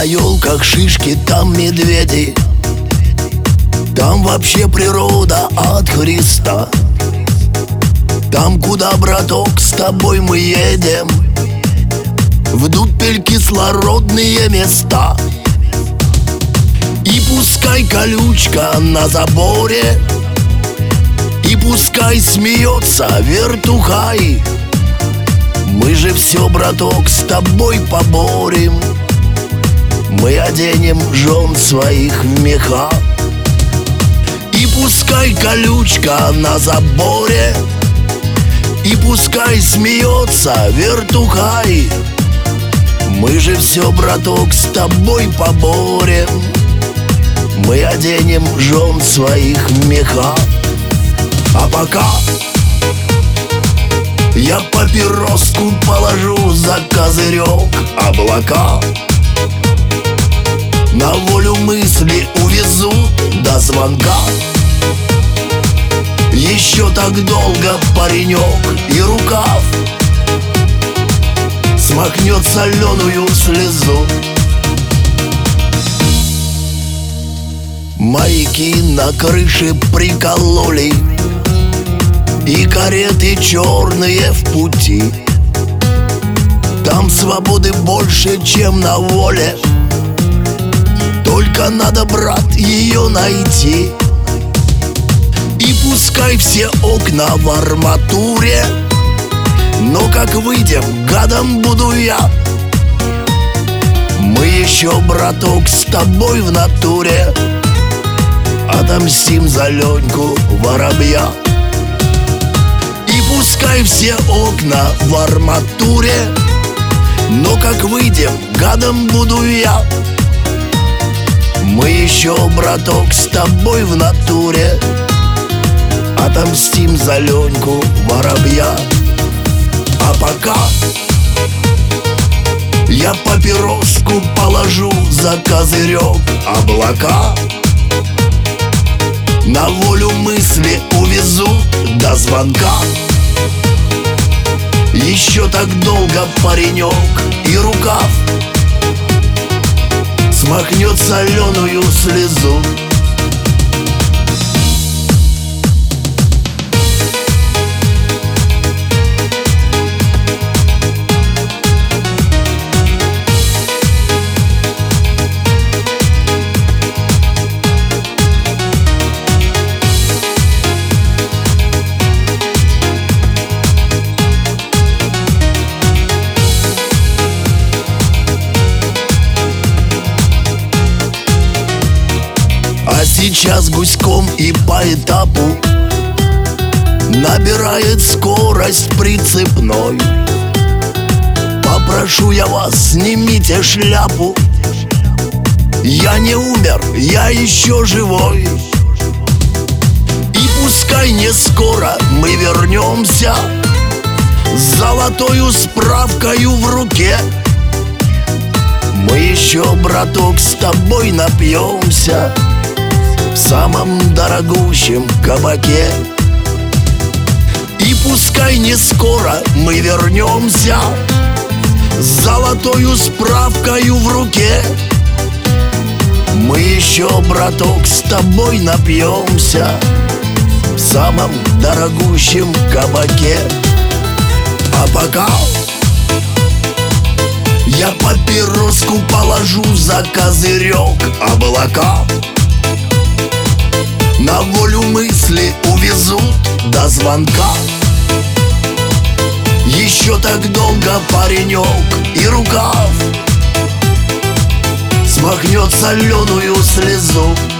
елках шишки, там медведи. Там вообще природа от Христа. Там, куда, браток, с тобой мы едем, в дупель кислородные места. И пускай колючка на заборе, и пускай смеется вертухай, мы же все, браток, с тобой поборем. Мы оденем жен своих в меха. И пускай колючка на заборе, и пускай смеется вертухай, мы же все, браток, с тобой поборем. Мы оденем жен своих в меха. А пока я папироску положу за козырек облака, на волю мысли увезу до звонка. Еще так долго паренек и рукав смахнет соленую слезу. Маяки на крыше прикололи, и кареты черные в пути. Там свободы больше, чем на воле, только надо, брат, ее найти. И пускай все окна в арматуре, но как выйдем, гадом буду я. Мы еще, браток, с тобой в натуре отомстим за Леньку воробья. И пускай все окна в арматуре, но как выйдем, гадом буду я. Мы еще, браток, с тобой в натуре отомстим за Леньку воробья. А пока я папироску положу за козырек облака, на волю мысли увезу до звонка. Еще так долго паренек и рукав смахнет соленую слезу. Сейчас гуськом и по этапу набирает скорость прицепной. Попрошу я вас, снимите шляпу. Я не умер, я еще живой. И пускай не скоро мы вернемся с золотою справкою в руке. Мы еще, браток, с тобой напьемся в самом дорогущем кабаке. И пускай не скоро мы вернемся с золотою справкою в руке. Мы еще, браток, с тобой напьемся в самом дорогущем кабаке. А пока я папироску положу за козырек облака, на волю мысли увезут до звонка. Еще так долго паренек и рукав смахнет соленую слезу.